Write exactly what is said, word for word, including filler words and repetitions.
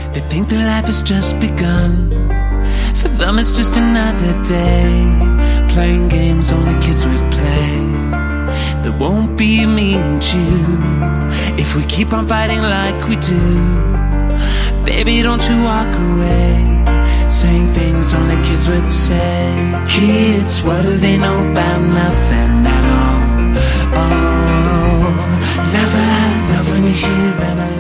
They think their life has just begun. For them it's just another day, playing games only kids would play. There won't be me and you if we keep on fighting like we do. Baby, don't you walk away, saying things only kids would say. Kids, what do they know about nothing at all? Oh, love her, love when you hear and I